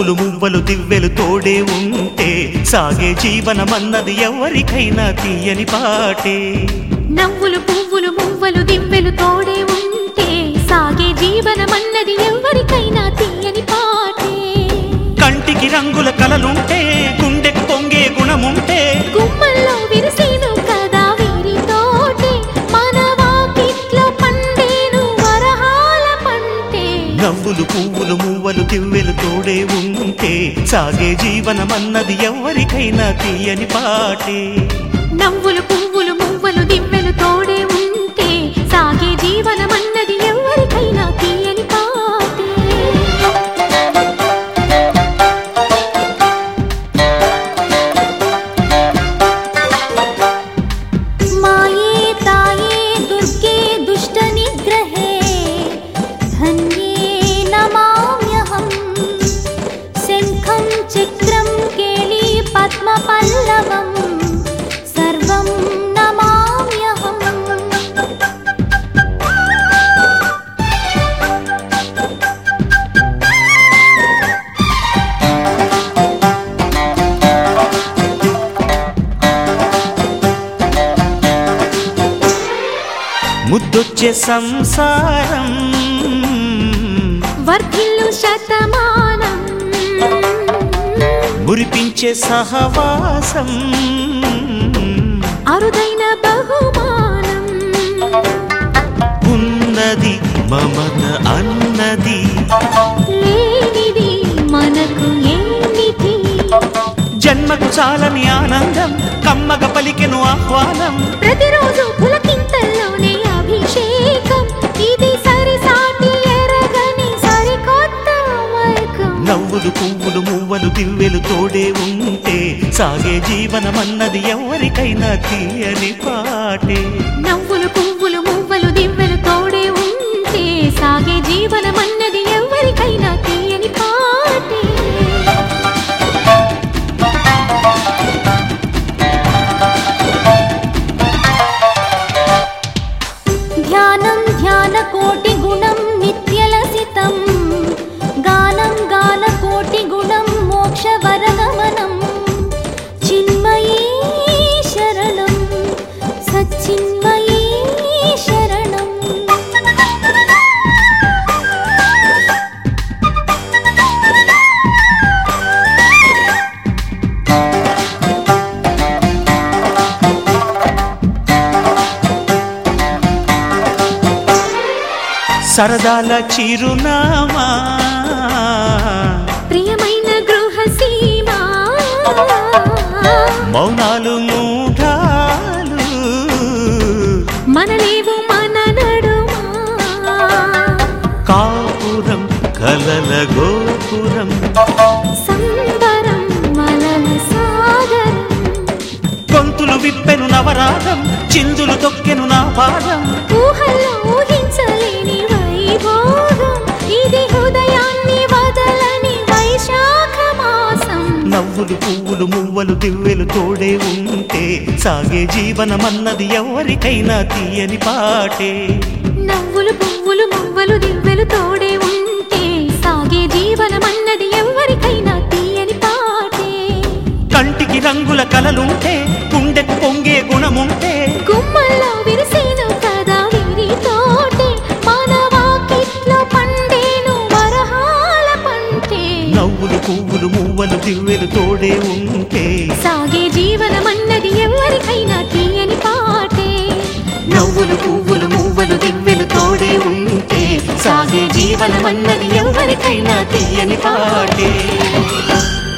పువ్వులు మువ్వలు దివ్వెలు తోడే ఉంటే సాగే జీవనమన్నది ఎవరికైనా తీయని పాటే. నవ్వులు పువ్వులు మువ్వలు దివ్వెలు తోడే ఉంటే సాగే జీవనమన్నది ఎవరికైనా తీయని పాటే. కంటికి రంగుల కలలుంటే గుండెకు పొంగే గుణముంటే గుమ్మల్లో విరిసేను కదా వీరితోటే మన వాకిట్లో పండేను వరహాల పంటే. నవ్వులు పువ్వులు మువ్వలు దివ్వెలు తోడే ఉంటే సాగే జీవనమన్నది ఎవరికైనా తీయని పాటే. నవ్వులు పువ్వులు మువ్వలు దివ్వెలు తోడే ఉంటే సాగే జీవనమన్నది ఎవరికైనా తీయని పాటే. మాయే తాయే దుర్గే దుష్ట నిగ్రహే ధన్యే నమామ్యహం. శంఖం చక్రం కేళీ పద్మ పల్లవం సర్వం నమామ్యహం. ముద్దొచ్చే సంసారం వర్ధిల్లు శతమానం మురిపించే సహవాసం అరుదైన బహుమానం. ఉన్నది మమత అన్నది లేనిది మనకు ఏమిటి. జన్మకు చాలని ఆనందం కమ్మగ పలికెను ఆహ్వానం. ప్రతిరోజు పులకింతల్లోనే అభిషేకం ఇది సరిసాటి ఎరగని సరికొత్త మైకం. నవ్వులు పువ్వులు మువ్వలు దివ్వెలు తోడే ఉంటే సాగే జీవనమన్నది ఎవరికైనా తీయని పాటే. నవ్వులు పువ్వులు మువ్వలు దివ్వెలు తోడే ఉంటే సాగే జీవనమన్నది ఎవరికైనా తీయని పాటే. ధ్యానం ధ్యాన కోటి గుణం నిత్యలసితం గానం గాన కోటి గుణం మోక్ష వరగమనం. చిన్మయీ శరణం సచ్చిన్మయీ శరణం. సరదాల చిరునామా ప్రియమైన గృహసీమా మౌనాలు మూఢాలు మనలేవు మన నడుమా. కాపురం కలల గోపురం సంబరం మలల సాగరం. గొంతులు విప్పెను నవరాగం చిందులు తొక్కెను నా పాదం. ఊహల్లో ఊహించలేని వైభోగం ఇది హృదయాన్ని వదలని వైశాఖ మాసం. నవ్వులు పువ్వులు మువ్వలు దివ్వెలు తోడే ఉంటే సాగే జీవనమన్నది ఎవరికైనా తీయని పాటే. నవ్వులు పువ్వులు మువ్వలు దివ్వెలు తోడే ఉంటే సాగే జీవనమన్నది ఎవరికైనా తీయని పాటే. కంటికి రంగుల కలలుంటే గుండెకు పొంగే గుణముంటే గుమ్మల్లో విరిసేను కదా వీరితోటే మన వాకిట్లో పండేను వరహాల పంటే. నవ్వులు పువ్వులు మువ్వలు దివ్వెలు తోడే ఉంటే సాగే జీవనమన్నది ఎవరికైనా తీయని పాటే. నవ్వులు పువ్వులు మువ్వలు దివ్వెలు తోడే ఉంటే సాగే జీవనమన్నది ఎవరికైనా తీయని పాటే.